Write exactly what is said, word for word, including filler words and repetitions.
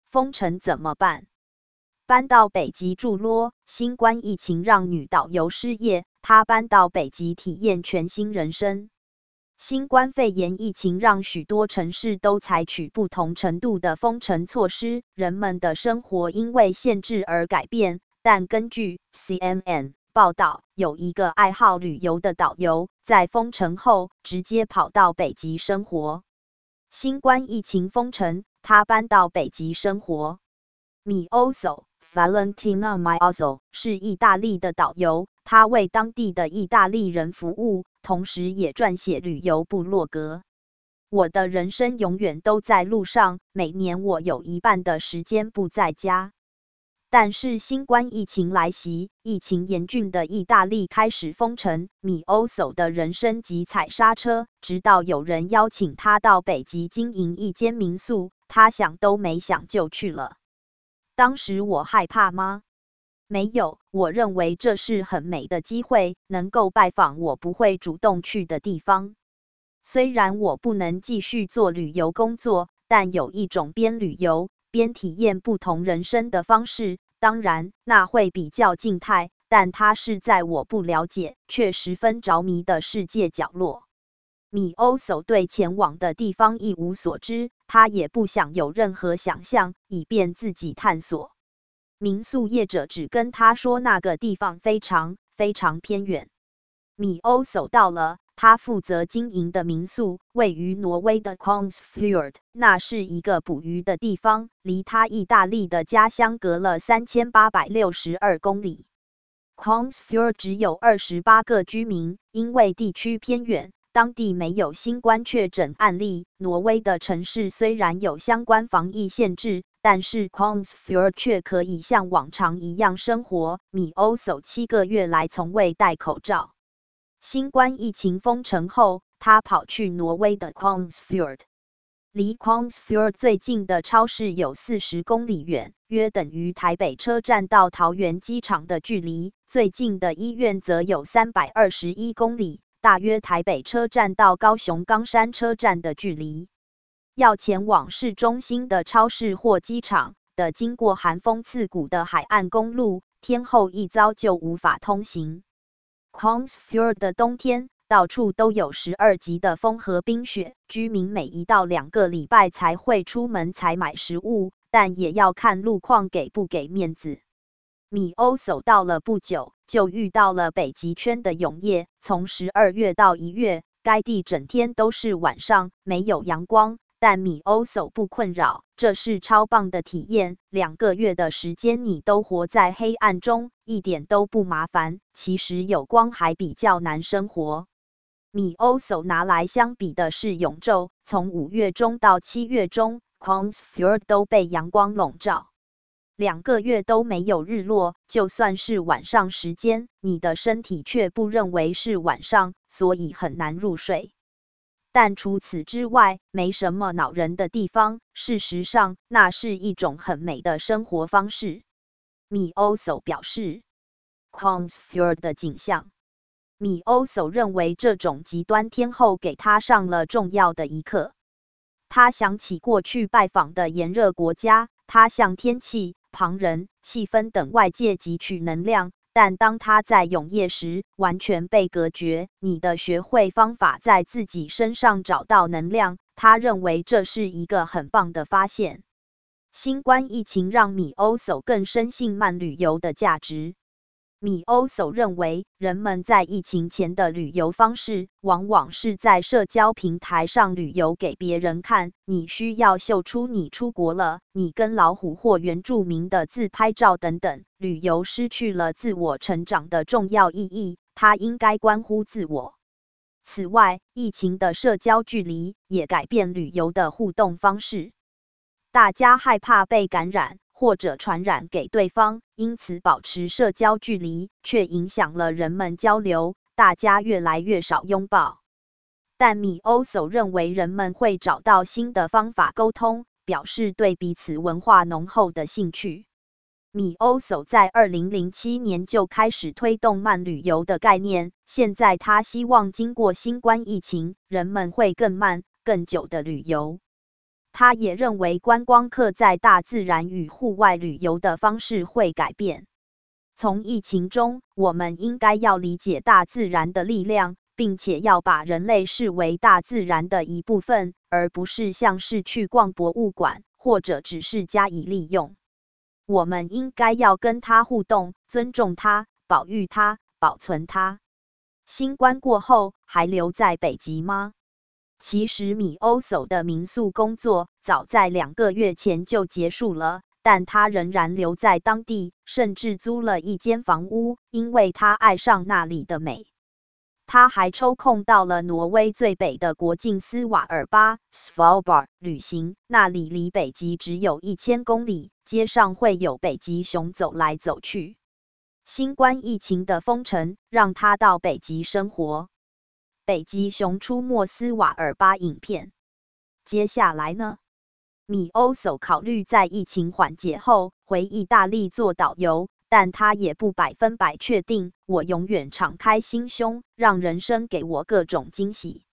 封城怎么办？搬到北极住咯。新冠疫情让女导游失业，她搬到北极体验全新人生。新冠肺炎疫情让许多城市都采取不同程度的封城措施，人们的生活因为限制而改变。但根据 C N N 报道，有一个爱好旅游的导游，在封城后直接跑到北极生活。新冠疫情封城，他搬到北极生活。Miozzo Valentina Miozzo 是意大利的导游，他为当地的意大利人服务，同时也撰写旅游部落格。我的人生永远都在路上，每年我有一半的时间不在家。但是新冠疫情来袭，疫情严峻的意大利开始封城，米欧索的人生急踩刹车，直到有人邀请他到北极经营一间民宿，他想都没想就去了。当时我害怕吗？没有，我认为这是很美的机会，能够拜访我不会主动去的地方。虽然我不能继续做旅游工作，但有一种边旅游边体验不同人生的方式，当然那会比较静态，但它是在我不了解却十分着迷的世界角落。米欧索对前往的地方一无所知，他也不想有任何想象，以便自己探索。民宿业者只跟他说那个地方非常非常偏远。米欧索到了他负责经营的民宿，位于挪威的 Kongsfjord， 那是一个捕鱼的地方，离他意大利的家乡隔了三千八百六十二公里。Kongsfjord 只有二十八个居民，因为地区偏远，当地没有新冠确诊案例。挪威的城市虽然有相关防疫限制，但是 Kongsfjord 却可以像往常一样生活。米欧索七个月来从未戴口罩。新冠疫情封城后，他跑去挪威的 Kongsfjord。离 Kongsfjord 最近的超市有四十公里远，约等于台北车站到桃园机场的距离。最近的医院则有三百二十一公里，大约台北车站到高雄冈山车站的距离。要前往市中心的超市或机场的，经过寒风刺骨的海岸公路，天候一糟就无法通行。Kongsfjord 的冬天到处都有十二级的风和冰雪，居民每一到两个礼拜才会出门采买食物，但也要看路况给不给面子。米欧索到了不久，就遇到了北极圈的永夜，从十二月到一月，该地整天都是晚上，没有阳光。但米欧索不困扰，这是超棒的体验。两个月的时间你都活在黑暗中，一点都不麻烦。其实有光还比较难生活。米欧索拿来相比的是永昼，从五月中到七月中 ，Kongsfjord 都被阳光笼罩。两个月都没有日落，就算是晚上时间，你的身体却不认为是晚上，所以很难入睡。但除此之外，没什么恼人的地方。事实上，那是一种很美的生活方式。米欧索表示 ，Kongsfjord 的景象。米欧索认为这种极端天候给他上了重要的一课。他想起过去拜访的炎热国家，他向天气、旁人、气氛等外界汲取能量。但当他在永夜时，完全被隔绝。你的学会方法在自己身上找到能量，他认为这是一个很棒的发现。新冠疫情让米欧索更深信慢旅游的价值。米欧索认为，人们在疫情前的旅游方式，往往是在社交平台上旅游给别人看。你需要秀出你出国了，你跟老虎或原住民的自拍照等等。旅游失去了自我成长的重要意义，它应该关乎自我。此外，疫情的社交距离也改变旅游的互动方式。大家害怕被感染或者传染给对方，因此保持社交距离，却影响了人们交流，大家越来越少拥抱。但米欧索认为人们会找到新的方法沟通，表示对彼此文化浓厚的兴趣。米欧索在二零零七年就开始推动慢旅游的概念，现在他希望经过新冠疫情，人们会更慢、更久的旅游。 他也认为观光客在大自然与户外旅游的方式会改变。从疫情中，我们应该要理解大自然的力量，并且要把人类视为大自然的一部分，而不是像是去逛博物馆，或者只是加以利用。我们应该要跟它互动，尊重它，保育它，保存它。新冠过后，还留在北极吗？其实米欧索的民宿工作早在两个月前就结束了，但他仍然留在当地，甚至租了一间房屋，因为他爱上那里的美。他还抽空到了挪威最北的国境斯瓦尔巴 （Svalbard） 旅行，那里离北极只有一千公里，街上会有北极熊走来走去。新冠疫情的封城让他到北极生活。北极熊出没斯瓦尔巴影片。接下来呢？米欧索考虑在疫情缓解后回意大利做导游，但他也不百分百确定。我永远敞开心胸，让人生给我各种惊喜。